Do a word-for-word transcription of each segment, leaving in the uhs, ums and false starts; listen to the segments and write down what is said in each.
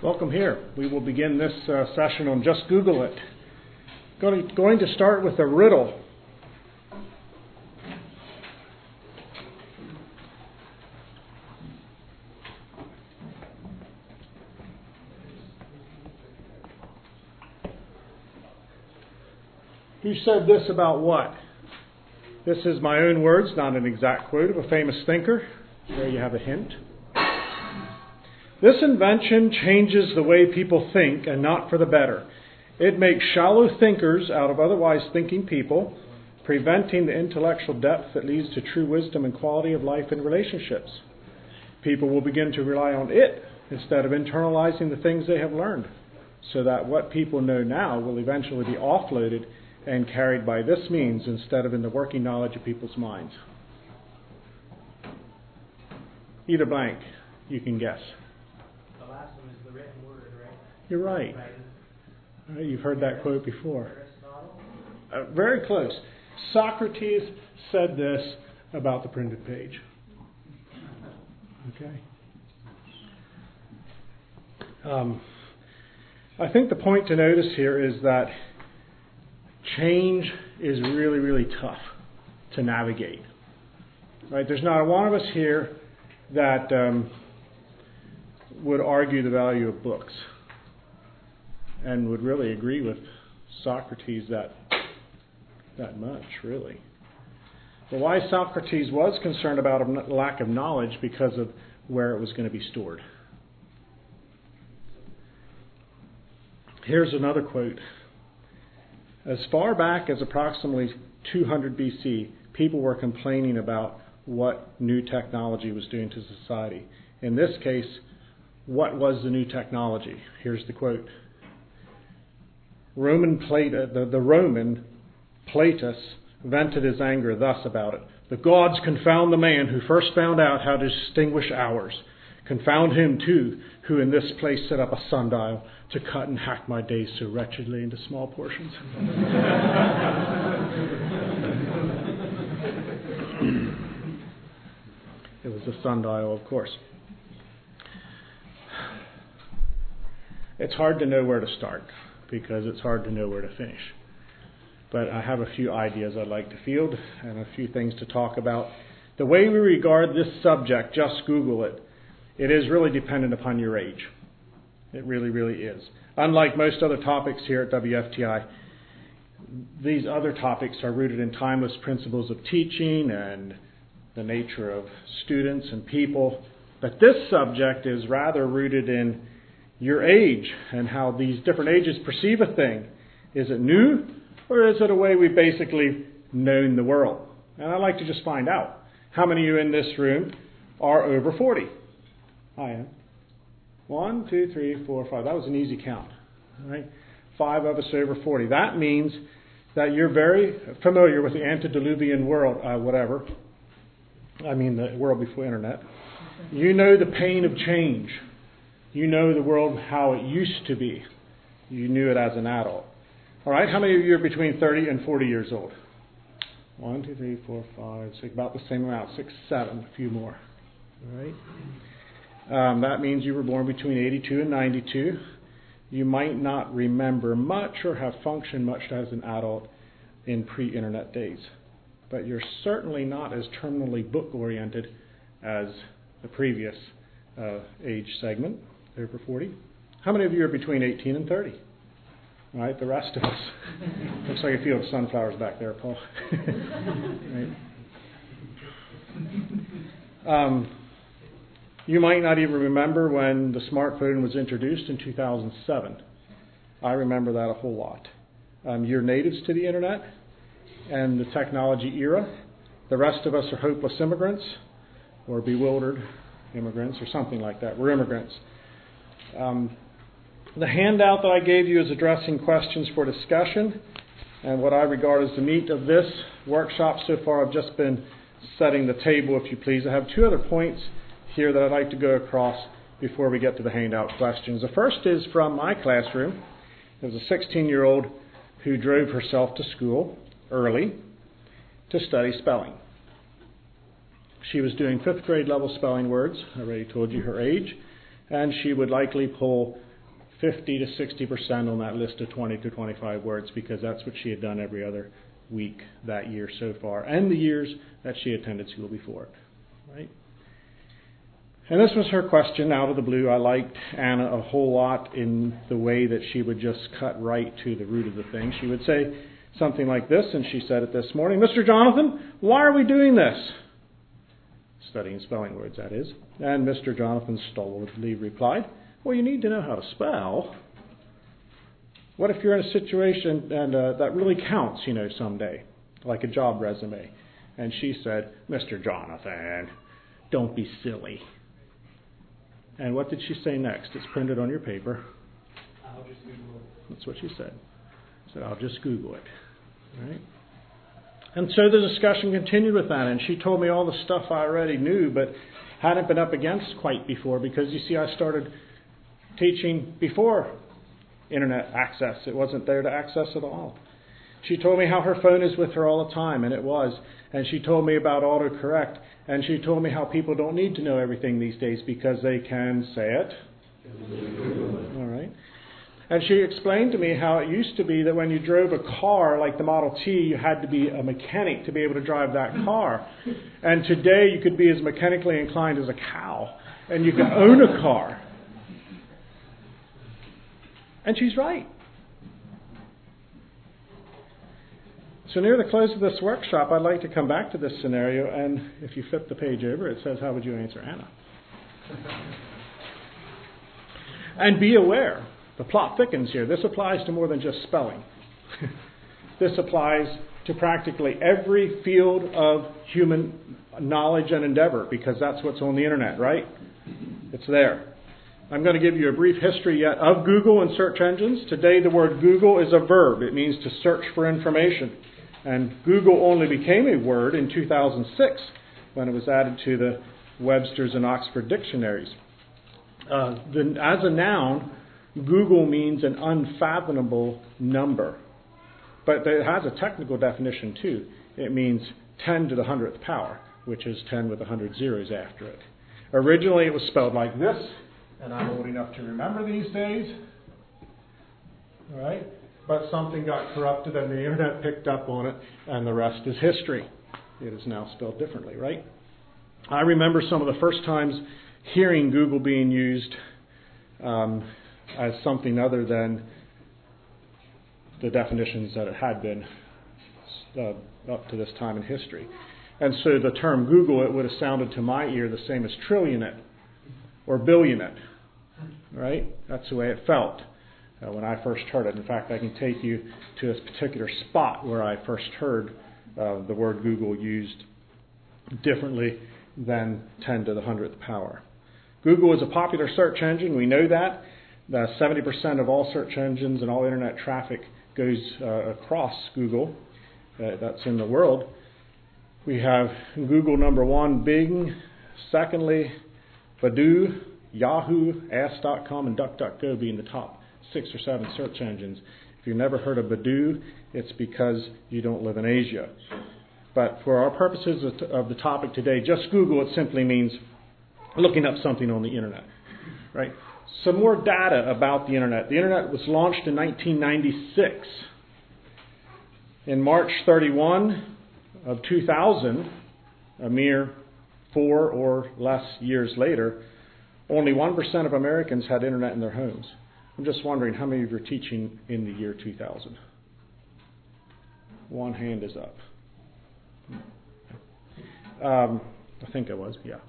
Welcome here. We will begin this uh, session on Just Google It. Going to, going to start with a riddle. Who said this about what? This is my own words, not an exact quote of a famous thinker. There you have a hint. This invention changes the way people think, and not for the better. It makes shallow thinkers out of otherwise thinking people, preventing the intellectual depth that leads to true wisdom and quality of life in relationships. People will begin to rely on it instead of internalizing the things they have learned, so that what people know now will eventually be offloaded and carried by this means instead of in the working knowledge of people's minds. Either blank, you can guess. The last one is the written word, right? You're right. All right, you've heard that quote before. Uh, very close. Socrates said this about the printed page. Okay. Um, I think the point to notice here is that change is really, really tough to navigate. Right? There's not one of us here that um, would argue the value of books and would really agree with Socrates that that much, really. But why Socrates was concerned about a lack of knowledge because of where it was going to be stored. Here's another quote. As far back as approximately two hundred B C, people were complaining about what new technology was doing to society. In this case, what was the new technology? Here's the quote. Roman Plato, the, the Roman Platus vented his anger thus about it. The gods confound the man who first found out how to distinguish hours. Confound him too, who in this place set up a sundial to cut and hack my days so wretchedly into small portions. It was a sundial, of course. It's hard to know where to start because it's hard to know where to finish. But I have a few ideas I'd like to field and a few things to talk about. The way we regard this subject, just Google it, it is really dependent upon your age. It really, really is. Unlike most other topics here at W F T I, these other topics are rooted in timeless principles of teaching and the nature of students and people. But this subject is rather rooted in your age and how these different ages perceive a thing. Is it new, or is it a way we've basically known the world? And I'd like to just find out. How many of you in this room are over forty? I am. One, two, three, four, five. That was an easy count. All right? Five of us over forty. That means that you're very familiar with the antediluvian world, uh, whatever. I mean the world before internet. You know the pain of change. You know the world how it used to be. You knew it as an adult. All right, how many of you are between thirty and forty years old? One, two, three, four, five, six, about the same amount. Six, seven, a few more. All right. Um, that means you were born between eighty-two and ninety-two. You might not remember much or have functioned much as an adult in pre-internet days. But you're certainly not as terminally book-oriented as the previous uh, age segment, over forty. How many of you are between eighteen and thirty? All right, the rest of us. Looks like a field of sunflowers back there, Paul. Right. Um, you might not even remember when the smartphone was introduced in two thousand seven. I remember that a whole lot. Um, you're natives to the internet and the technology era. The rest of us are hopeless immigrants or bewildered immigrants or something like that. We're immigrants. Um, the handout that I gave you is addressing questions for discussion. And what I regard as the meat of this workshop so far, I've just been setting the table, if you please. I have two other points here that I'd like to go across before we get to the handout questions. The first is from my classroom. There was a sixteen-year-old who drove herself to school early to study spelling. She was doing fifth grade level spelling words. I already told you her age. And she would likely pull fifty to sixty percent on that list of twenty to twenty-five words, because that's what she had done every other week that year so far, and the years that she attended school before it, right? And this was her question out of the blue. I liked Anna a whole lot in the way that she would just cut right to the root of the thing. She would say something like this, and she said it this morning: Mister Jonathan, why are we doing this? Studying spelling words, that is. And Mister Jonathan stolidly replied, well, you need to know how to spell. What if you're in a situation and uh, that really counts, you know, someday, like a job resume? And she said, Mister Jonathan, don't be silly. And what did she say next? It's printed on your paper. I'll just Google it. That's what she said. So I'll just Google it. Right? And so the discussion continued with that, and she told me all the stuff I already knew, but hadn't been up against quite before, because you see, I started teaching before internet access. It wasn't there to access at all. She told me how her phone is with her all the time, and it was. And she told me about autocorrect, and she told me how people don't need to know everything these days because they can say it. All right. And she explained to me how it used to be that when you drove a car like the Model T, you had to be a mechanic to be able to drive that car. And today you could be as mechanically inclined as a cow, and you can own a car. And she's right. So near the close of this workshop, I'd like to come back to this scenario, and if you flip the page over, it says, how would you answer Anna? And be aware, the plot thickens here. This applies to more than just spelling. This applies to practically every field of human knowledge and endeavor, because that's what's on the internet, right? It's there. I'm going to give you a brief history yet of Google and search engines. Today the word Google is a verb. It means to search for information. And Google only became a word in two thousand six when it was added to the Webster's and Oxford dictionaries. Uh, the, as a noun, Google means an unfathomable number. But it has a technical definition too. It means ten to the hundredth power, which is ten with one hundred zeros after it. Originally it was spelled like this, and I'm old enough to remember these days. All right? But something got corrupted and the internet picked up on it, and the rest is history. It is now spelled differently, right? I remember some of the first times hearing Google being used um, as something other than the definitions that it had been uh, up to this time in history. And so the term Google, it would have sounded to my ear the same as trillionet or billionet, right? That's the way it felt uh, when I first heard it. In fact, I can take you to a particular spot where I first heard uh, the word Google used differently than ten to the hundredth power. Google is a popular search engine. We know that. Uh, seventy percent of all search engines and all internet traffic goes uh, across Google. Uh, that's in the world. We have Google number one, Bing. Secondly, Baidu, Yahoo, Ask dot com, and DuckDuckGo being the top six or seven search engines. If you've never heard of Baidu, it's because you don't live in Asia. But for our purposes of the topic today, just Google, it simply means looking up something on the internet, right? Some more data about the internet. The internet was launched in nineteen ninety-six. In March thirty-first of two thousand, a mere four or less years later, only one percent of Americans had internet in their homes. I'm just wondering how many of you are teaching in the year two thousand? One hand is up. Um, I think it was, yeah.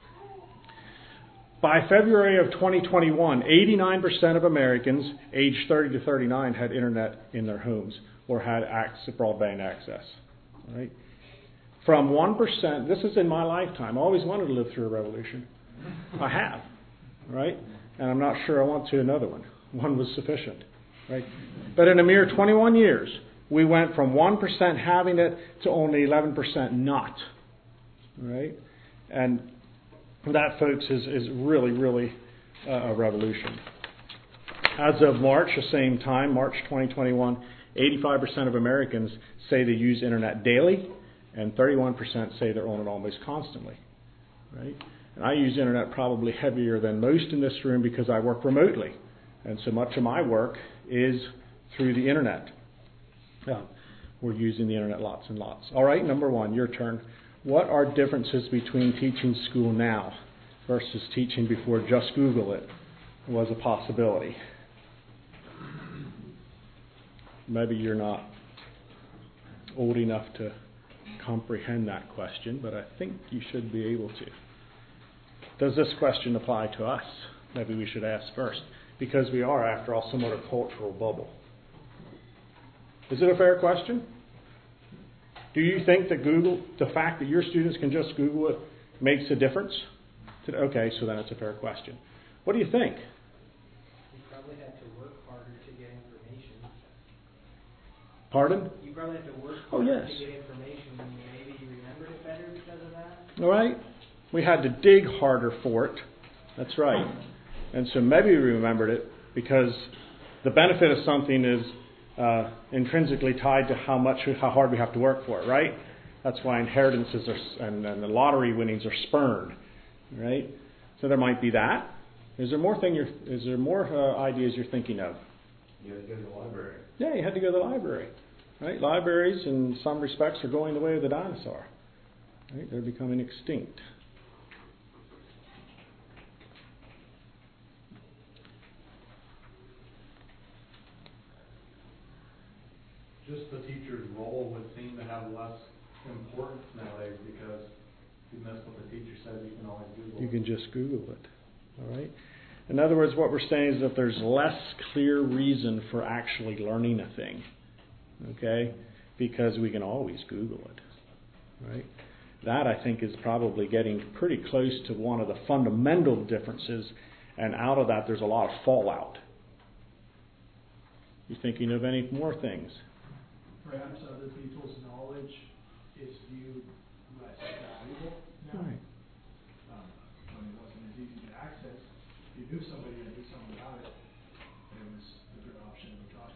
By February of twenty twenty-one, eighty-nine percent of Americans aged thirty to thirty-nine had internet in their homes or had access, broadband access. Right? From one percent, this is in my lifetime. I always wanted to live through a revolution. I have. Right? And I'm not sure I want to another one. One was sufficient. Right? But in a mere twenty-one years, we went from one percent having it to only eleven percent not. Right? And that, folks, is, is really, really uh, a revolution. As of March, the same time, March twenty twenty-one, eighty-five percent of Americans say they use internet daily, and thirty-one percent say they're on it almost constantly. Right? And I use internet probably heavier than most in this room because I work remotely. And so much of my work is through the internet. Uh, we're using the internet lots and lots. All right, number one, your turn. What are differences between teaching school now versus teaching before just Google it was a possibility? Maybe you're not old enough to comprehend that question, but I think you should be able to. Does this question apply to us? Maybe we should ask first, because we are, after all, somewhat a cultural bubble. Is it a fair question? Do you think that Google, the fact that your students can just Google it, makes a difference? Okay, so then it's a fair question. What do you think? You probably have to work harder to get information. Pardon? You probably have to work Oh, harder yes. to get information, and maybe you remembered it better because of that. All right. We had to dig harder for it. That's right. And so maybe we remembered it because the benefit of something is uh, intrinsically tied to how much, how hard we have to work for it, right? That's why inheritances are, and, and the lottery winnings are spurned, right? So there might be that. Is there more thing? You're, is there more uh, ideas you're thinking of? You had to go to the library. Yeah, you had to go to the library, right? Libraries, in some respects, are going the way of the dinosaur. Right? They're becoming extinct. Just the teacher's role would seem to have less importance nowadays because if you miss what the teacher says, you can always Google it. You can just Google it. All right. In other words, what we're saying is that there's less clear reason for actually learning a thing. Okay? Because we can always Google it. Right? That, I think, is probably getting pretty close to one of the fundamental differences, and out of that there's a lot of fallout. You thinking of any more things? Perhaps other people's knowledge is viewed less valuable now. Right. Um, when it wasn't as easy to access, if you knew somebody that knew something about it, it was a good option to talk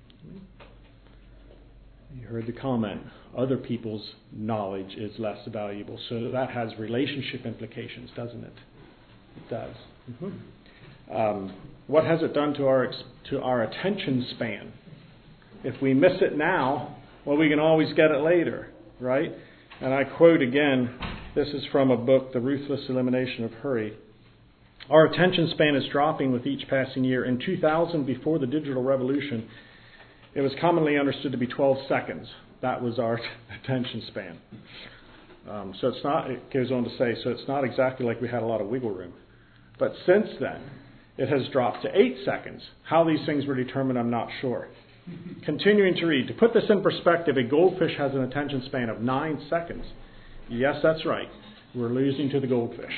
to. You heard the comment. Other people's knowledge is less valuable. So that has relationship implications, doesn't it? It does. Mm-hmm. Um, what has it done to our ex- to our attention span? If we miss it now, well, we can always get it later, right? And I quote again, this is from a book, The Ruthless Elimination of Hurry. Our attention span is dropping with each passing year. In two thousand, before the digital revolution, it was commonly understood to be twelve seconds. That was our attention span. Um, so it's not, it goes on to say, so it's not exactly like we had a lot of wiggle room. But since then, it has dropped to eight seconds. How these things were determined, I'm not sure. Continuing to read. To put this in perspective, a goldfish has an attention span of nine seconds. Yes, that's right. We're losing to the goldfish.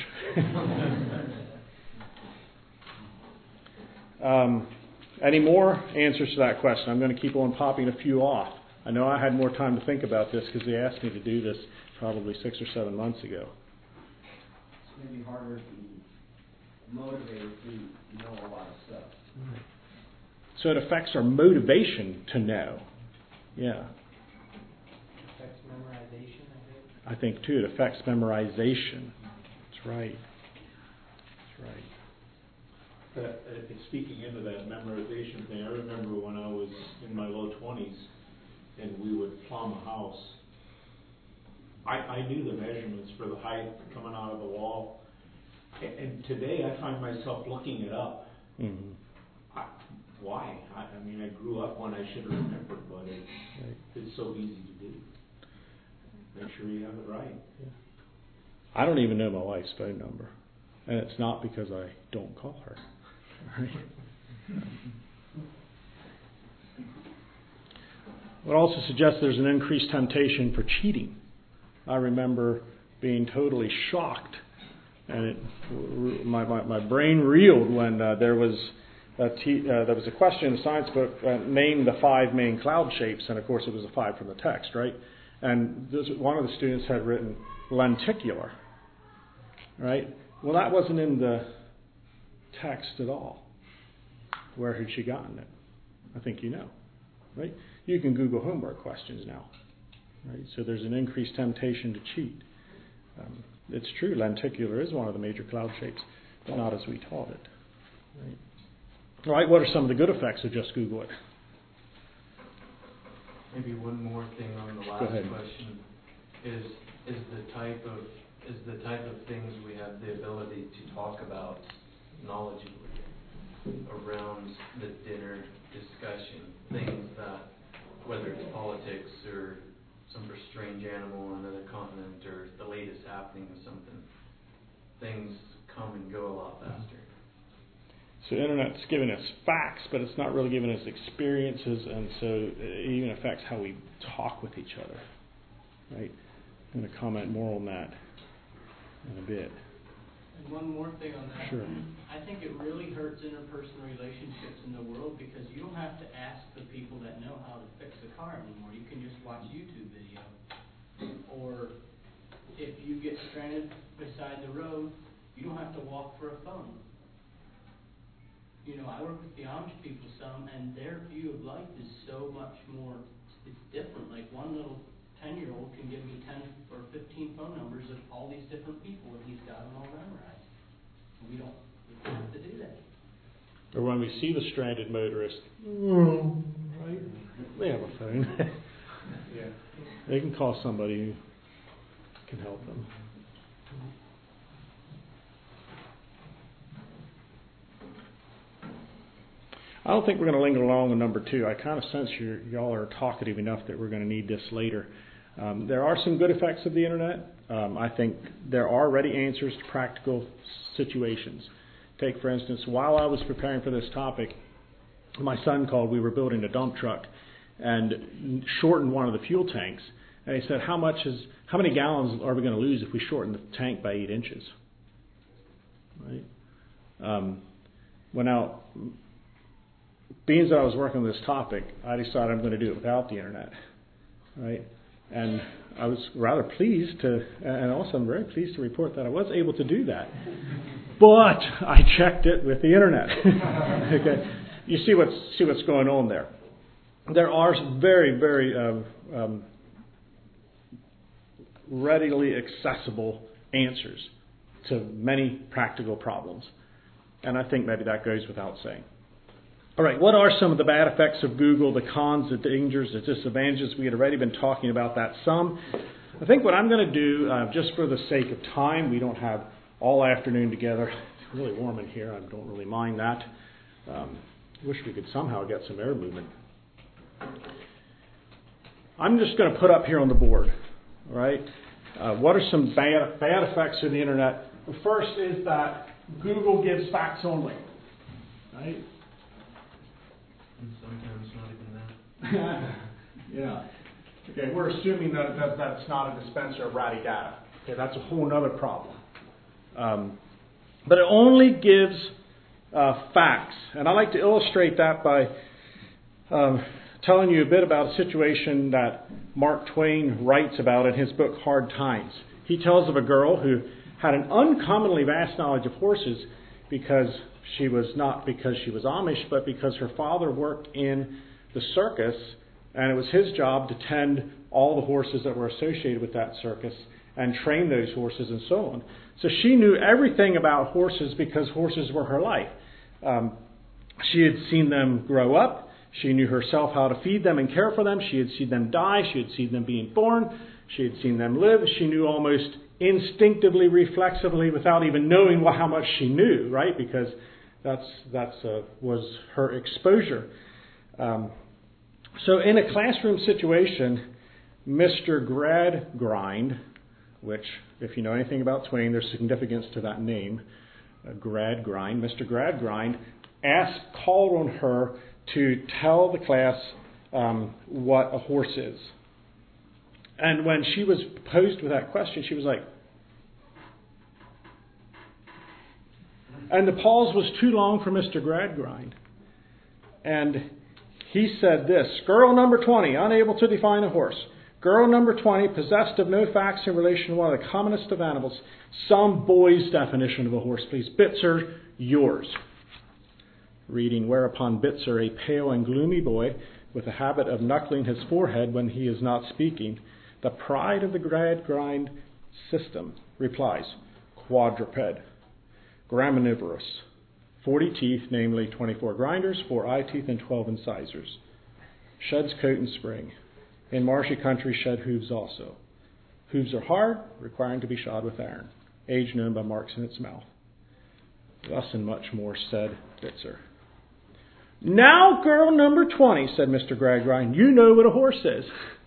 um, any more answers to that question? I'm going to keep on popping a few off. I know I had more time to think about this because they asked me to do this probably six or seven months ago. It's going to be harder to motivate if you know a lot of stuff. Right. So it affects our motivation to know. Yeah. Affects memorization, I think. I think, too, it affects memorization. That's right. That's right. That, uh, speaking into that memorization thing, I remember when I was in my low twenties and we would plumb a house. I, I knew the measurements for the height coming out of the wall. And, and today I find myself looking it up. Mm-hmm. I, why? I, I mean, I grew up when I should have remembered, but it, Right. it's so easy to do. Make sure you have it right. Yeah. I don't even know my wife's phone number. And it's not because I don't call her. Right? It also suggests there's an increased temptation for cheating. I remember being totally shocked, and it, my, my my brain reeled when uh, there was a te- uh, there was a question in the science book, uh, name the five main cloud shapes, and of course it was a five from the text, right? And this, one of the students had written lenticular, right? Well, that wasn't in the text at all. Where had she gotten it? I think you know, right? You can Google homework questions now, right? So there's an increased temptation to cheat. Um, it's true, lenticular is one of the major cloud shapes, but not as we taught it, right? All right, what are some of the good effects of just Google it? Maybe one more thing on the Go last ahead. question is is the type of is the type of things we have the ability to talk about knowledgeably around the dinner discussion, things that whether it's politics or some strange animal on another continent or the latest happening with something, things come and go a lot faster. So internet's giving us facts, but it's not really giving us experiences, and so it even affects how we talk with each other. Right? I'm going to comment more on that in a bit. And one more thing on that. Sure. I think it really hurts interpersonal relationships in the world because you don't have to ask the people that know how to fix a car anymore. You can just watch YouTube video. Or if you get stranded beside the road, you don't have to walk for a phone. You know, I work with the Amish people some, and their view of life is so much more, it's different. Like one little ten-year-old can give me ten or fifteen phone numbers of all these different people, and he's got them all memorized. We don't, we don't have to do that. Or when we see the stranded motorist, oh, right? They have a phone. Yeah. They can call somebody who can help them. I don't think we're going to linger long on number two. I kind of sense you're, y'all are talkative enough that we're going to need this later. Um, there are some good effects of the internet. Um, I think there are ready answers to practical situations. Take, for instance, while I was preparing for this topic, my son called. We were building a dump truck and shortened one of the fuel tanks. And he said, how much is, how many gallons are we going to lose if we shorten the tank by eight inches? Right? Um, well, now, being that I was working on this topic, I decided I'm going to do it without the internet, right? And I was rather pleased to, and also I'm very pleased to report that I was able to do that. But I checked it with the internet. Okay, you see what's see what's going on there. There are some very very um, um, readily accessible answers to many practical problems, and I think maybe that goes without saying. All right, what are some of the bad effects of Google, the cons, the dangers, the disadvantages? We had already been talking about that some. I think what I'm going to do, uh, just for the sake of time, we don't have all afternoon together. It's really warm in here. I don't really mind that. Um, wish we could somehow get some air movement. I'm just going to put up here on the board, all right, uh, what are some bad, bad effects of the internet? The first is that Google gives facts only, right? And sometimes not even that. Yeah. Okay, we're assuming that, that that's not a dispenser of ratty data. Okay, that's a whole other problem. Um, but it only gives uh, facts. And I like to illustrate that by um, telling you a bit about a situation that Mark Twain writes about in his book Hard Times. He tells of a girl who had an uncommonly vast knowledge of horses because she was not because she was Amish, but because her father worked in the circus, and it was his job to tend all the horses that were associated with that circus and train those horses and so on. So she knew everything about horses because horses were her life. Um, she had seen them grow up. She knew herself how to feed them and care for them. She had seen them die. She had seen them being born. She had seen them live. She knew almost instinctively, reflexively, without even knowing what, how much she knew, right? Because that's that's uh, was her exposure. Um, so in a classroom situation, Mister Gradgrind, which, if you know anything about Twain, there's significance to that name, uh, Gradgrind. Mister Gradgrind asked, called on her to tell the class um, what a horse is. And when she was posed with that question, she was like, and the pause was too long for Mister Gradgrind. And he said this, girl number twenty, unable to define a horse. Girl number twenty, possessed of no facts in relation to one of the commonest of animals. Some boy's definition of a horse, please. Bitzer, yours. Reading, whereupon Bitzer, a pale and gloomy boy, with a habit of knuckling his forehead when he is not speaking, the pride of the Gradgrind system, replies, quadruped, graminivorous, forty teeth, namely twenty-four grinders, four eye teeth, and twelve incisors. Sheds coat in spring. In marshy country, shed hooves also. Hooves are hard, requiring to be shod with iron. Age known by marks in its mouth. Thus and much more said Bitzer. Now, girl number twenty, said Mister Gradgrind, you know what a horse is.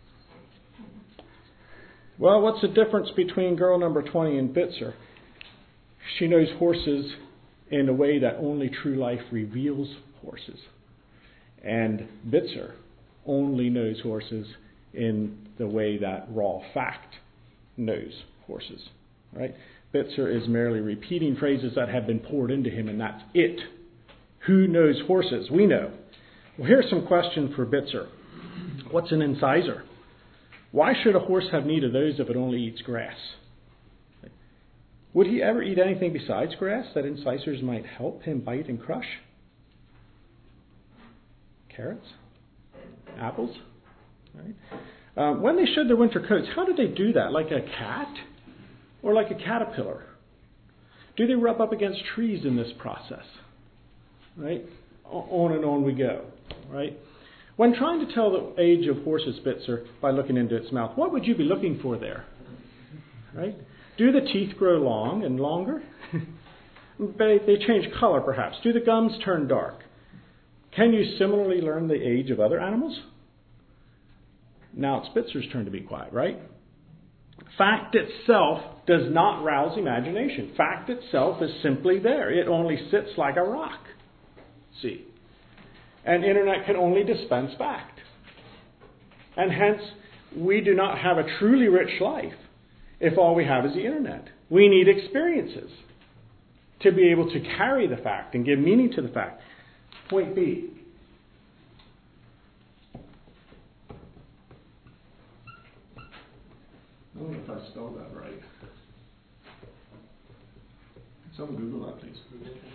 Well, what's the difference between girl number twenty and Bitzer? She knows horses in a way that only true life reveals horses. And Bitzer only knows horses in the way that raw fact knows horses. Right? Bitzer is merely repeating phrases that have been poured into him, and that's it. Who knows horses? We know. Well, here's some question for Bitzer. What's an incisor? Why should a horse have need of those if it only eats grass? Would he ever eat anything besides grass that incisors might help him bite and crush? Carrots? Apples? Right? Um, when they shed their winter coats, how do they do that? Like a cat? Or like a caterpillar? Do they rub up against trees in this process? Right? On and on we go. Right? When trying to tell the age of horses, Bitzer, by looking into its mouth, what would you be looking for there? Right? Do the teeth grow long and longer? they, they change color, perhaps. Do the gums turn dark? Can you similarly learn the age of other animals? Now it's Bitzer's turn to be quiet, right? Fact itself does not rouse imagination. Fact itself is simply there. It only sits like a rock. See? And internet can only dispense fact. And hence, we do not have a truly rich life if all we have is the internet. We need experiences to be able to carry the fact and give meaning to the fact. Point B. I don't know if I spelled that right. Someone Google that, please.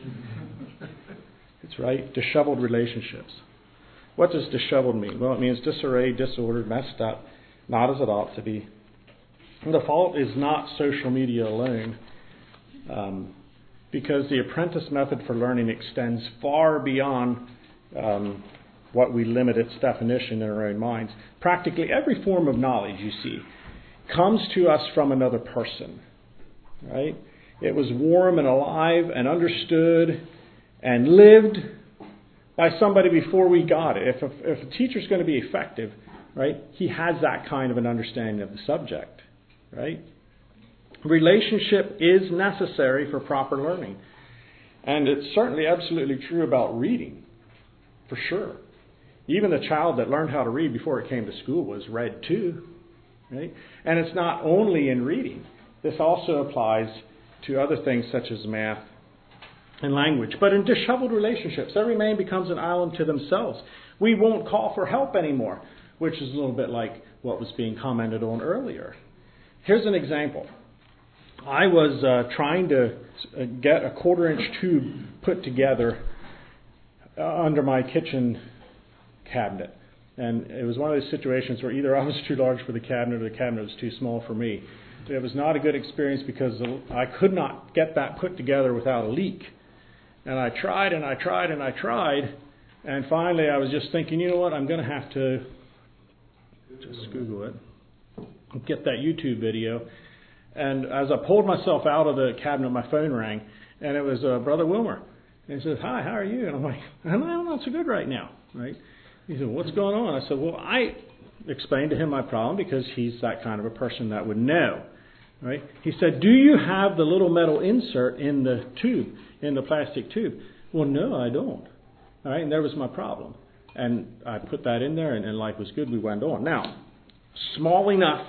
It's right. Disheveled relationships. What does disheveled mean? Well, it means disarrayed, disordered, messed up, not as it ought to be. And the fault is not social media alone, um, because the apprentice method for learning extends far beyond um, what we limit its definition in our own minds. Practically every form of knowledge, you see, comes to us from another person, right? It was warm and alive and understood and lived by somebody before we got it. If a, if a teacher's going to be effective, right, he has that kind of an understanding of the subject, right? Relationship is necessary for proper learning. And it's certainly absolutely true about reading, for sure. Even the child that learned how to read before it came to school was read too, right? And it's not only in reading. This also applies to other things such as math and language. But in disheveled relationships, every man becomes an island to themselves. We won't call for help anymore, which is a little bit like what was being commented on earlier. Here's an example. I was uh, trying to get a quarter-inch tube put together uh, under my kitchen cabinet. And it was one of those situations where either I was too large for the cabinet or the cabinet was too small for me. It was not a good experience because I could not get that put together without a leak. And I tried and I tried and I tried. And finally I was just thinking, you know what, I'm going to have to just Google it, get that YouTube video. And as I pulled myself out of the cabinet, my phone rang, and it was uh, Brother Wilmer. And he says, "Hi, how are you?" And I'm like, "I'm not so good right now." Right? He said, "What's going on?" I said, "Well, I explained to him my problem because he's that kind of a person that would know." Right? He said, "Do you have the little metal insert in the tube, in the plastic tube?" "Well, no, I don't." All right, and there was my problem. And I put that in there, and, and life was good. We went on. Now, small enough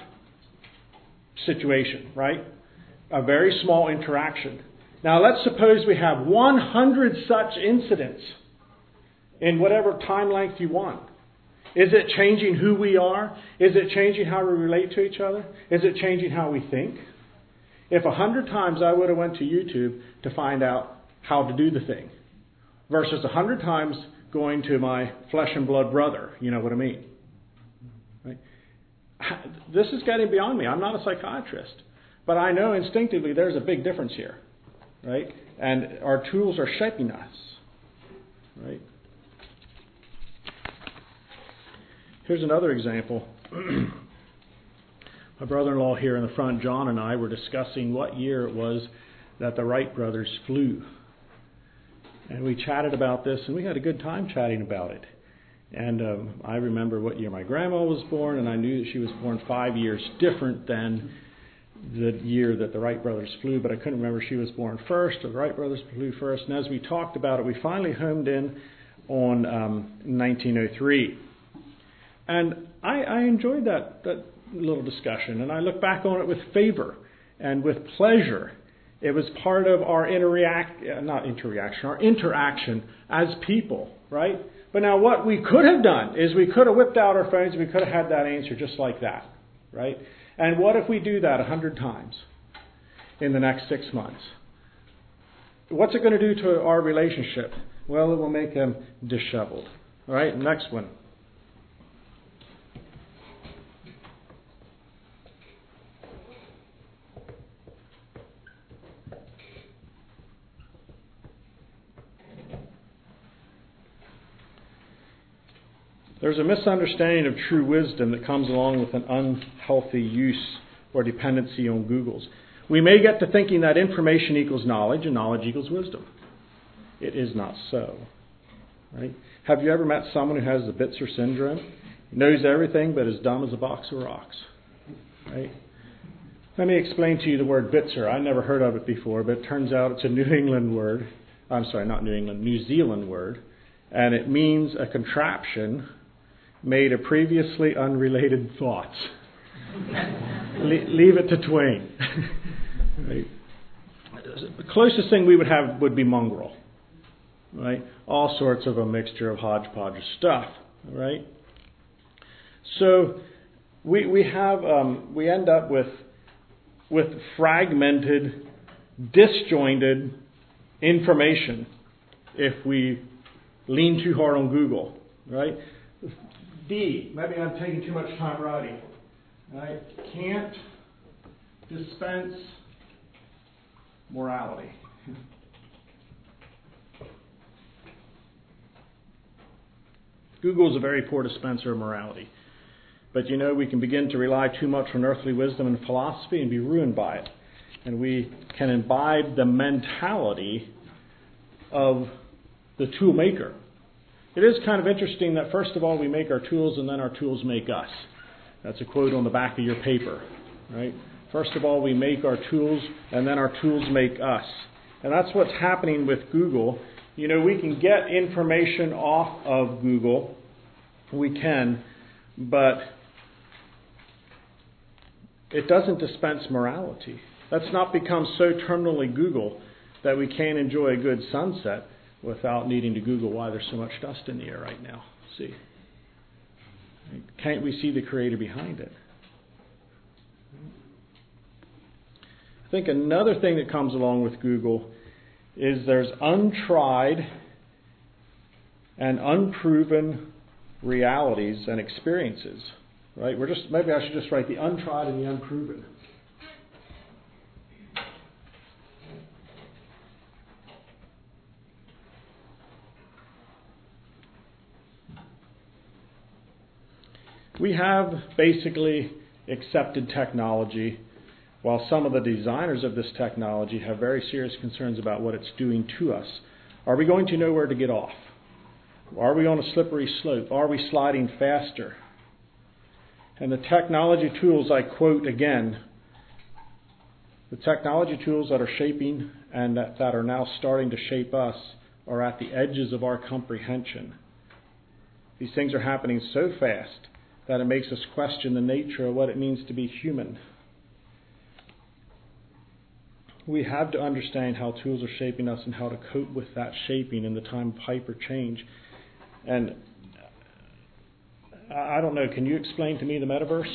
situation, right? A very small interaction. Now, let's suppose we have one hundred such incidents in whatever time length you want. Is it changing who we are? Is it changing how we relate to each other? Is it changing how we think? If a hundred times I would have went to YouTube to find out how to do the thing versus a hundred times going to my flesh and blood brother, you know what I mean? Right? This is getting beyond me. I'm not a psychiatrist. But I know instinctively there's a big difference here. Right? And our tools are shaping us, right? Here's another example. My brother-in-law here in the front, John, and I were discussing what year it was that the Wright brothers flew. And we chatted about this, and we had a good time chatting about it. And um, I remember what year my grandma was born, and I knew that she was born five years different than the year that the Wright brothers flew, but I couldn't remember if she was born first or the Wright brothers flew first. And as we talked about it, we finally homed in on um, nineteen oh three. And I, I enjoyed that, that little discussion, and I look back on it with favor and with pleasure. It was part of our interact, uh, not interaction, our interaction as people, right? But now what we could have done is we could have whipped out our phones and we could have had that answer just like that, right? And what if we do that a hundred times in the next six months? What's it going to do to our relationship? Well, it will make them disheveled. All right, next one. There's a misunderstanding of true wisdom that comes along with an unhealthy use or dependency on Google's. We may get to thinking that information equals knowledge and knowledge equals wisdom. It is not so. Right? Have you ever met someone who has the Bitzer syndrome? He knows everything but is dumb as a box of rocks. Right? Let me explain to you the word Bitzer. I never heard of it before, but it turns out it's a New England word. I'm sorry, not New England, New Zealand word. And it means a contraption made of previously unrelated thoughts. Le- leave it to Twain. Right? The closest thing we would have would be mongrel. Right? All sorts of a mixture of hodgepodge of stuff. Right? So we we have um, we end up with with fragmented, disjointed information if we lean too hard on Google. Right? D, maybe I'm taking too much time writing. Right? Can't dispense morality. Google is a very poor dispenser of morality. But you know, we can begin to rely too much on earthly wisdom and philosophy and be ruined by it. And we can imbibe the mentality of the tool maker. It is kind of interesting that first of all we make our tools and then our tools make us. That's a quote on the back of your paper, right? First of all we make our tools and then our tools make us. And that's what's happening with Google. You know, we can get information off of Google. We can, but it doesn't dispense morality. Let's not become so terminally Google that we can't enjoy a good sunset without needing to Google why there's so much dust in the air right now. See? Can't we see the creator behind it? I think another thing that comes along with Google is there's untried and unproven realities and experiences. Right? We're just maybe I should just write the untried and the unproven. We have basically accepted technology, while some of the designers of this technology have very serious concerns about what it's doing to us. Are we going to know where to get off? Are we on a slippery slope? Are we sliding faster? And the technology tools, I quote again, the technology tools that are shaping and that, that are now starting to shape us are at the edges of our comprehension. These things are happening so fast that it makes us question the nature of what it means to be human. We have to understand how tools are shaping us and how to cope with that shaping in the time of hyper change. And I don't know, can you explain to me the metaverse?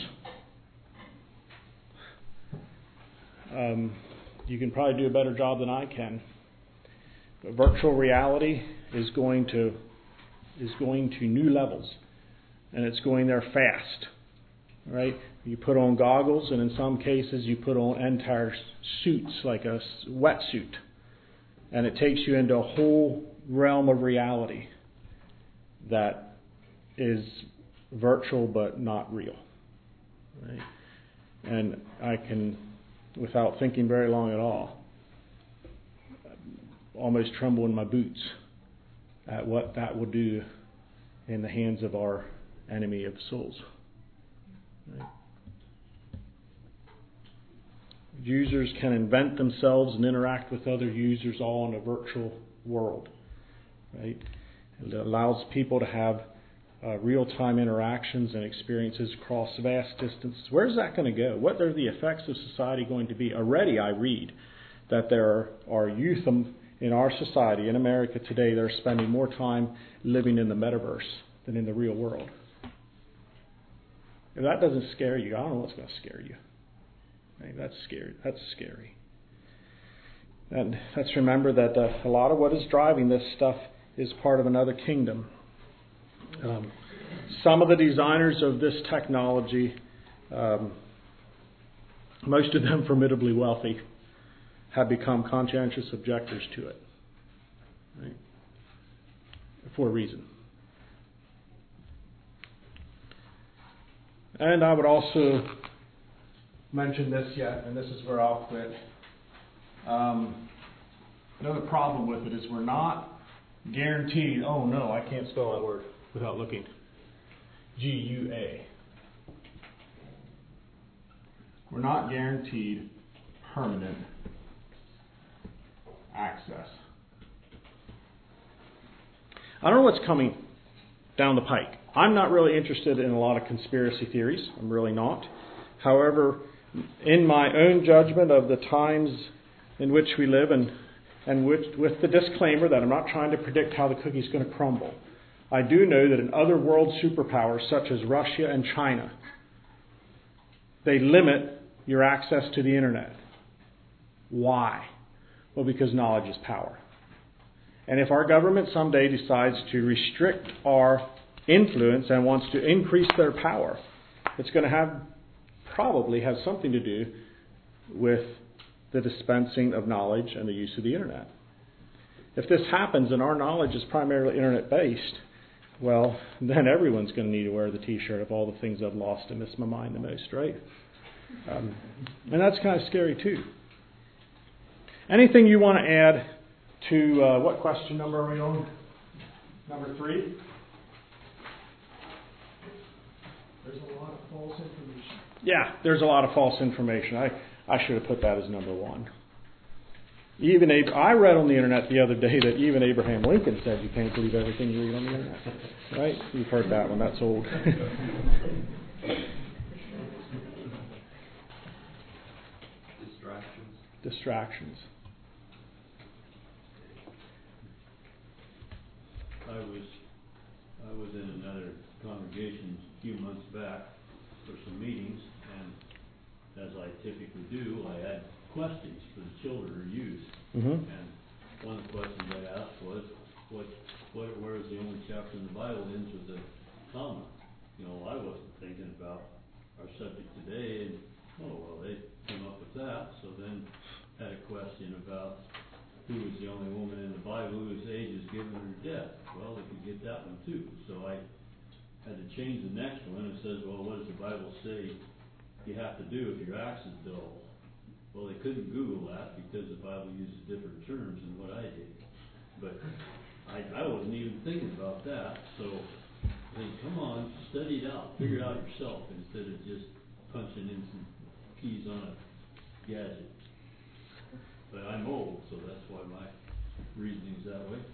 Um, you can probably do a better job than I can. But virtual reality is going to is going to new levels. And it's going there fast, right? You put on goggles, and in some cases you put on entire suits, like a wetsuit, and it takes you into a whole realm of reality that is virtual but not real. Right? And I can, without thinking very long at all, almost tremble in my boots at what that will do in the hands of our enemy of souls. Right? Users can invent themselves and interact with other users all in a virtual world. Right? It allows people to have uh, real-time interactions and experiences across vast distances. Where's that going to go? What are the effects of society going to be? Already I read that there are, are youth in our society, in America today, that are spending more time living in the metaverse than in the real world. If that doesn't scare you, I don't know what's going to scare you. Right? That's scary. That's scary. And let's remember that uh, a lot of what is driving this stuff is part of another kingdom. Um, some of the designers of this technology, um, most of them formidably wealthy, have become conscientious objectors to it. Right? For a reason. And I would also mention this yet, and this is where I'll quit. Um, another problem with it is we're not guaranteed. Oh no, I can't spell that word without looking. G U A. We're not guaranteed permanent access. I don't know what's coming down the pike. I'm not really interested in a lot of conspiracy theories. I'm really not. However, in my own judgment of the times in which we live, and and with, with the disclaimer that I'm not trying to predict how the cookie's going to crumble, I do know that in other world superpowers such as Russia and China, they limit your access to the internet. Why? Well, because knowledge is power. And if our government someday decides to restrict our influence and wants to increase their power, it's going to have probably have something to do with the dispensing of knowledge and the use of the internet. If this happens and our knowledge is primarily internet-based, well, then everyone's going to need to wear the T-shirt of all the things I've lost and missed my mind the most, right? Um, and that's kind of scary too. Anything you want to add to uh, what question number are we on? Number three? There's a lot of false information. Yeah, there's a lot of false information. I, I should have put that as number one. Even Ab- I read on the internet the other day that even Abraham Lincoln said you can't believe everything you read on the internet. Right? You've heard that one. That's old. Distractions. Distractions. I was I was in another congregation a few months back for some meetings, and as I typically do, I had questions for the children or youth. Mm-hmm. And one of the questions I asked was, what, what, where is the only chapter in the Bible ends with a comma? You know, I wasn't thinking about our subject today, and oh, well, they came up with that. So then had a question about who was the only woman in the Bible whose age is given her death. Well, they could get that one too. So I had to change the next one. It says, well, what does the Bible say you have to do if your axe is dull? Well, they couldn't Google that because the Bible uses different terms than what I did. But I, I wasn't even thinking about that. So I think, come on, study it out. Figure it out yourself instead of just punching in some keys on a gadget. But I'm old, so that's why my reasoning's that way.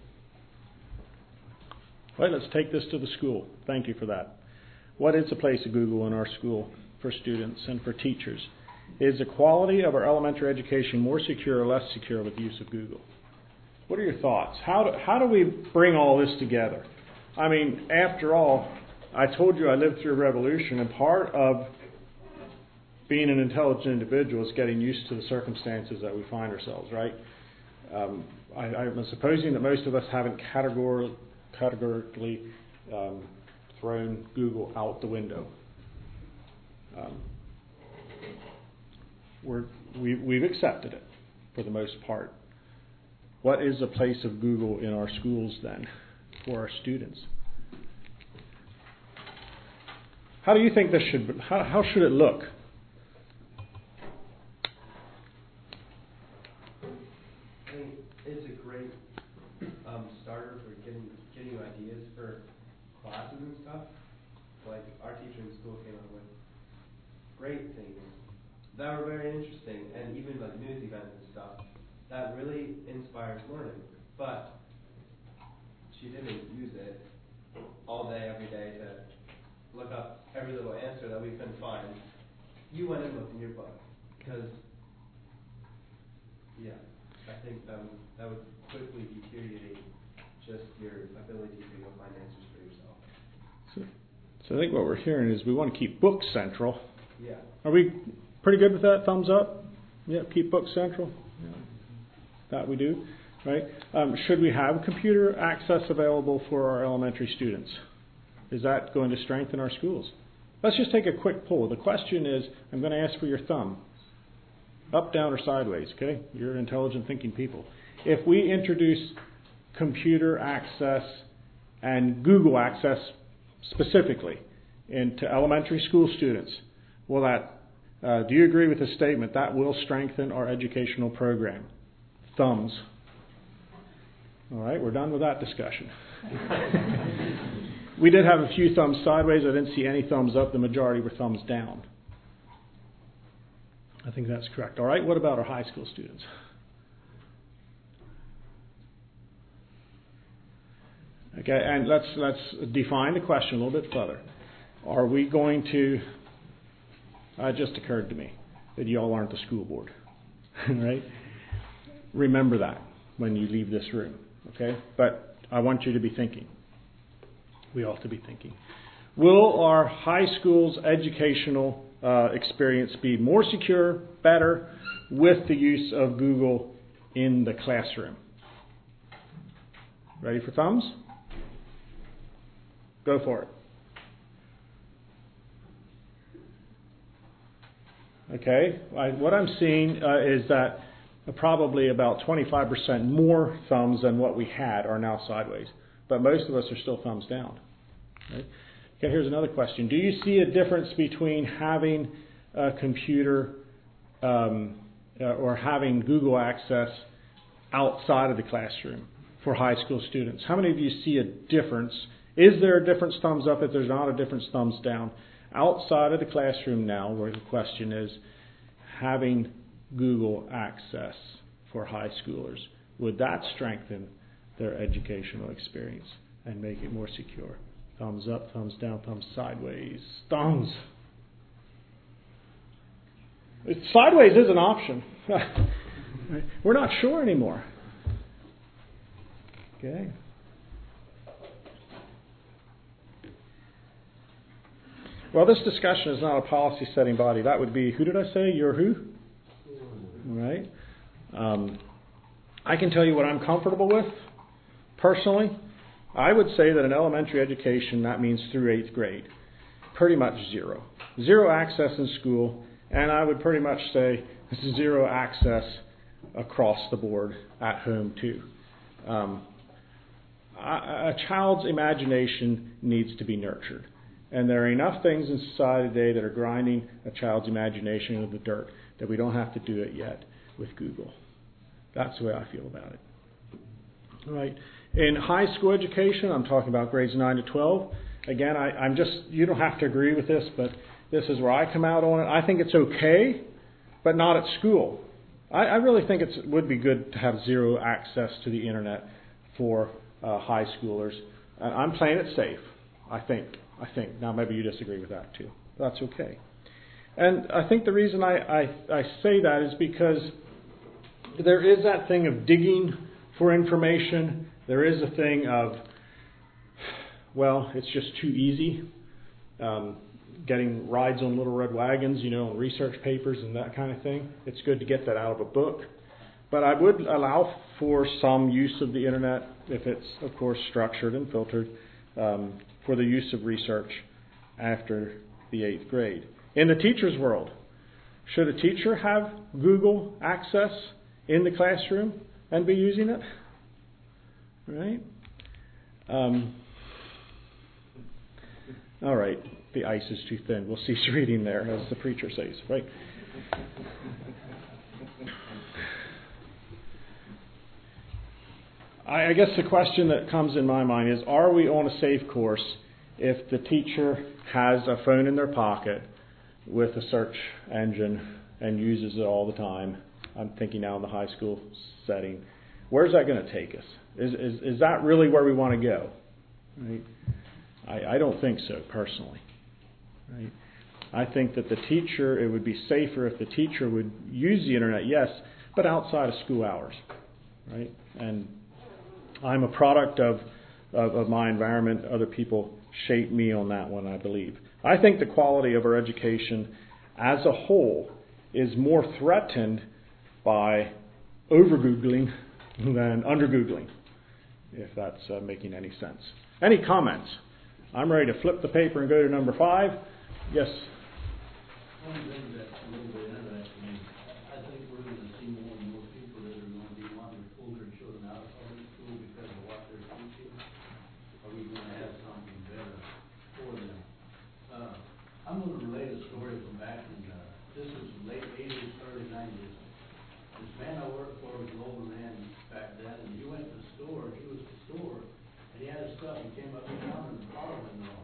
Well, let's take this to the school. Thank you for that. What is the place of Google in our school for students and for teachers? Is the quality of our elementary education more secure or less secure with the use of Google? What are your thoughts? How do, how do we bring all this together? I mean, after all, I told you I lived through a revolution, and part of being an intelligent individual is getting used to the circumstances that we find ourselves, right? Um, I, I'm supposing that most of us haven't categor- categorically um, thrown Google out the window. Um, we're, we, we've accepted it for the most part. What is the place of Google in our schools then for our students? How do you think this should, how, how should it look? I think it's a great um, starter for getting getting ideas for classes and stuff. Like our teacher in school came up with great things that were very interesting, and even like news events and stuff that really inspires learning. But she didn't use it all day, every day to look up every little answer that we couldn't find. You went and looked in your book because, yeah, I think that would that would quickly deteriorate just your ability to go find answers for yourself. So, so I think what we're hearing is we want to keep books central. Yeah. Are we pretty good with that? Thumbs up? Yeah, keep books central. Yeah. That we do, right? Um, should we have computer access available for our elementary students? Is that going to strengthen our schools? Let's just take a quick poll. The question is, I'm going to ask for your thumb. Up, down, or sideways, okay? You're intelligent thinking people. If we introduce computer access and Google access specifically into elementary school students, will that, uh, do you agree with the statement that will strengthen our educational program? Thumbs. All right, we're done with that discussion. We did have a few thumbs sideways. I didn't see any thumbs up. The majority were thumbs down. I think that's correct. All right, what about our high school students? Okay, and let's let's define the question a little bit further. Are we going to, uh, it just occurred to me that you all aren't the school board, right? Remember that when you leave this room, okay? But I want you to be thinking. We ought to be thinking. Will our high school's educational uh, experience be more secure, better, with the use of Google in the classroom? Ready for thumbs? Go for it. Okay, I, what I'm seeing uh, is that probably about twenty-five percent more thumbs than what we had are now sideways. But most of us are still thumbs down. Right? Okay, here's another question. Do you see a difference between having a computer um, uh, or having Google access outside of the classroom for high school students? How many of you see a difference? Is there a difference thumbs up if there's not a difference thumbs down? Outside of the classroom now, where the question is having Google access for high schoolers, would that strengthen their educational experience and make it more secure? Thumbs up, thumbs down, thumbs sideways. Thumbs. Sideways is an option. We're not sure anymore. Okay. Well, this discussion is not a policy setting body. That would be, who did I say? You're who? All right. Um, I can tell you what I'm comfortable with, personally. I would say that in elementary education, that means through eighth grade. Pretty much zero. Zero access in school, and I would pretty much say zero access across the board at home too. Um, a, a child's imagination needs to be nurtured. And there are enough things in society today that are grinding a child's imagination into the dirt that we don't have to do it yet with Google. That's the way I feel about it. All right. In high school education, I'm talking about grades nine to twelve. Again, I, I'm just, you don't have to agree with this, but this is where I come out on it. I think it's okay, but not at school. I, I really think it would be good to have zero access to the internet for uh, high schoolers. Uh, I'm playing it safe, I think. I think. Now, maybe you disagree with that too. That's okay. And I think the reason I, I, I say that is because there is that thing of digging for information. There is a thing of, well, it's just too easy. Um, getting rides on little red wagons, you know, and research papers and that kind of thing. It's good to get that out of a book. But I would allow for some use of the internet if it's, of course, structured and filtered. Um, for the use of research after the eighth grade. In the teacher's world, should a teacher have Google access in the classroom? and be using it, right? Um, all right, the ice is too thin. We'll cease reading there, as the preacher says, right? I, I guess the question that comes in my mind is, are we on a safe course if the teacher has a phone in their pocket with a search engine and uses it all the time? I'm thinking now in the high school setting. Where's that going to take us? Is, is, is that really where we want to go? Right? I, I don't think so, personally. Right? I think that the teacher, it would be safer if the teacher would use the internet, yes, but outside of school hours. Right? And I'm a product of, of, of my environment. Other people shape me on that one, I believe. I think the quality of our education as a whole is more threatened by over-Googling than under-Googling, if that's uh, making any sense. Any comments? I'm ready to flip the paper and go to number five. Yes? One thing that's a little bit interesting, I think we're going to see more and more people that are going to be wanting to pull their children out of public school because of what they're teaching. Are we going to have something better for them? Uh, I'm going to relate a story from back in, uh, this was late eighties, early nineties. This man I worked for was an older man back then, and he went to the store, he was at the store, and he had his stuff, and came up and down in the car window.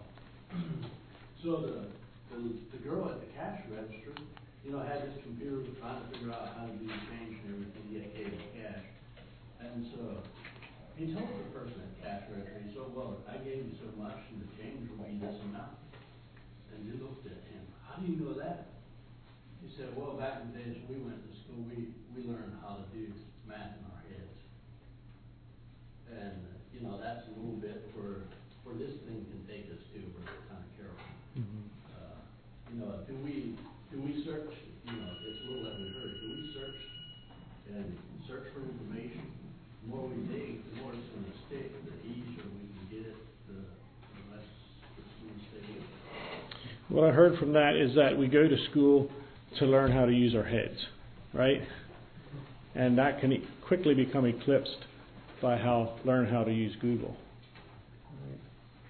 So the, the the girl at the cash register, you know, had this computer trying to figure out how to do the change and everything, he had gave him cash. And so he told the person at the cash register, he said, well, I gave you so much, and the change will be this amount. And he looked at him, how do you know that? He said, well, back in the days we went to school, we, we learned how to do math in our heads. And, you know, that's a little bit where, where this thing can take us to, we're kind of careful. Mm-hmm. Uh, you know, do we, do we search, you know, it's a little that we heard, do we search and search for information? The more we dig, the more it's going to stick, the easier we can get it, the, the less it's going to stay with us. What I heard from that is that we go to school to learn how to use our heads, right? And that can e- quickly become eclipsed by how learn how to use Google, right?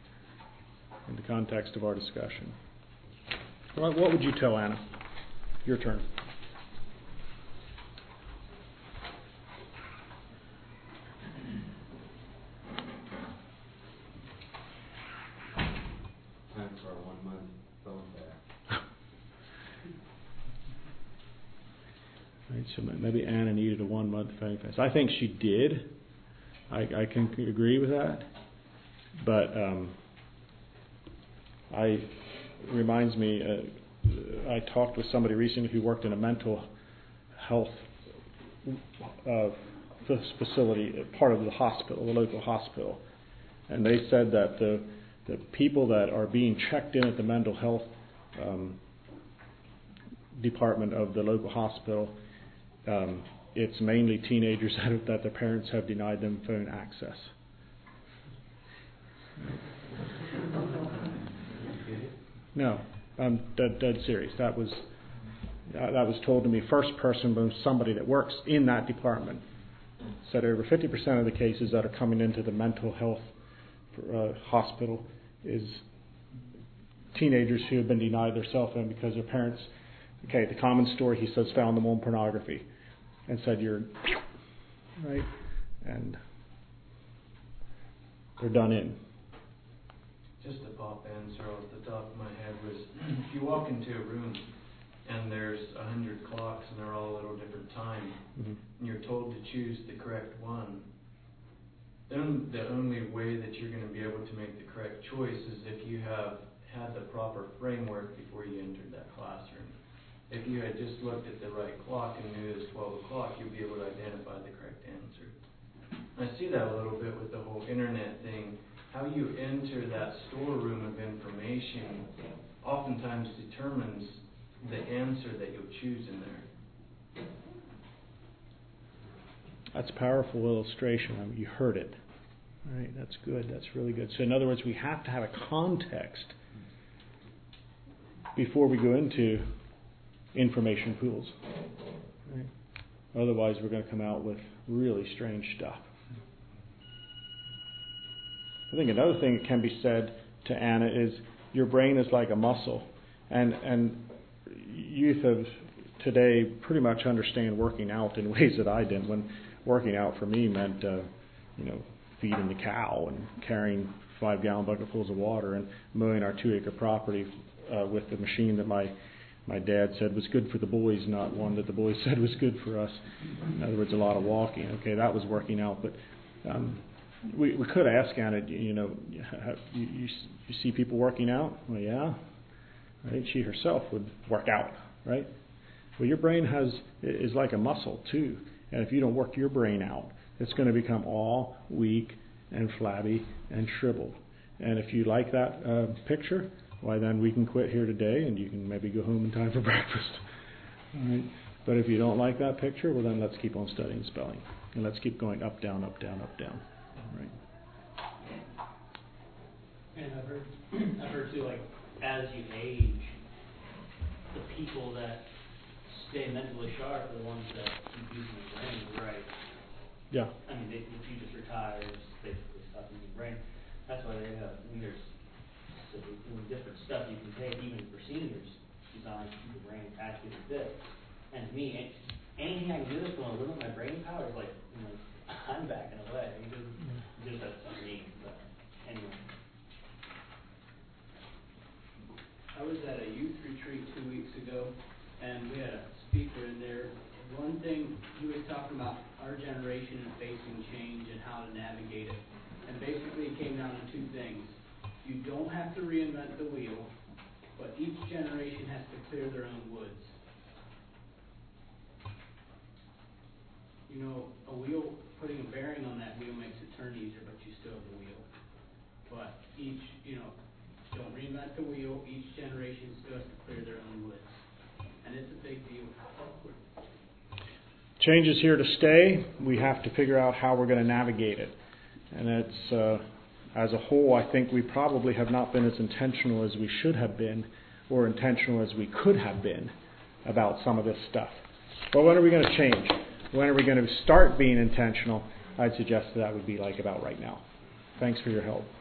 In the context of our discussion. Well, what would you tell Anna? Your turn. Time for a one-month phone back. Right, so maybe Anna needed a one-month phone pass. I think she did. I, I can agree with that. But um, I reminds me, uh, I talked with somebody recently who worked in a mental health uh, facility, part of the hospital, the local hospital, and they said that the the people that are being checked in at the mental health um, department of the local hospital, um, it's mainly teenagers that, that their parents have denied them phone access. No, I'm dead, dead serious. That was uh, that was told to me first person by somebody that works in that department. Said over fifty percent of the cases that are coming into the mental health uh, hospital is teenagers who have been denied their cell phone because their parents, okay, the common story, he says, found them on pornography and said, you're, right? And they're done in. Just a pop answer off the top of my head was, if you walk into a room and there's a hundred clocks and they're all at a different time, Mm-hmm. and you're told to choose the correct one, then the only way that you're going to be able to make the correct choice is if you have had the proper framework before you entered that classroom. If you had just looked at the right clock and knew it was twelve o'clock, you'd be able to identify the correct answer. And I see that a little bit with the whole internet thing. How you enter that storeroom of information oftentimes determines the answer that you'll choose in there. That's a powerful illustration. I mean, you heard it. All right, that's good. That's really good. So in other words, we have to have a context before we go into information pools. Right? Otherwise, we're going to come out with really strange stuff. I think another thing that can be said to Anna is your brain is like a muscle, and and youth of today pretty much understand working out in ways that I didn't. When working out for me meant uh, you know feeding the cow and carrying five gallon bucketfuls of water and mowing our two acre property uh, with the machine that my my dad said was good for the boys, not one that the boys said was good for us. In other words, a lot of walking. Okay, that was working out, but um, we we could ask Anna, you know, have, you, you you see people working out? Well, yeah, right. She herself would work out, right? Well, your brain has is like a muscle too, and if you don't work your brain out, it's going to become all weak and flabby and shriveled. And if you like that uh, picture, why then we can quit here today and you can maybe go home in time for breakfast. All right. But if you don't like that picture, well then let's keep on studying spelling. And let's keep going up, down, up, down, up, down. All right. And I've heard, I've heard too, like, as you age, the people that stay mentally sharp are the ones that keep using their brain. Right. Yeah. I mean, they, if you just retire, it's basically stop using your brain. That's why they have, I mean, there's so different stuff you can take, even for seniors, designed to keep the brain active and fit. And to me, anything I can do that's going to limit my brain power is like, you know, I'm backing away. It just, it just that's something neat. But anyway. I was at a youth retreat two weeks ago, and we had a speaker in there. One thing he was talking about our generation and facing change and how to navigate it. And basically it came down to two things. You don't have to reinvent the wheel, but each generation has to clear their own woods. You know, a wheel, putting a bearing on that wheel makes it turn easier, but you still have the wheel. But each, you know, don't reinvent the wheel. Each generation still has to clear their own woods. And it's a big deal. Change is here to stay. We have to figure out how we're going to navigate it. And it's, uh, as a whole, I think we probably have not been as intentional as we should have been, or intentional as we could have been about some of this stuff. But when are we going to change? When are we going to start being intentional? I'd suggest that would be like about right now. Thanks for your help.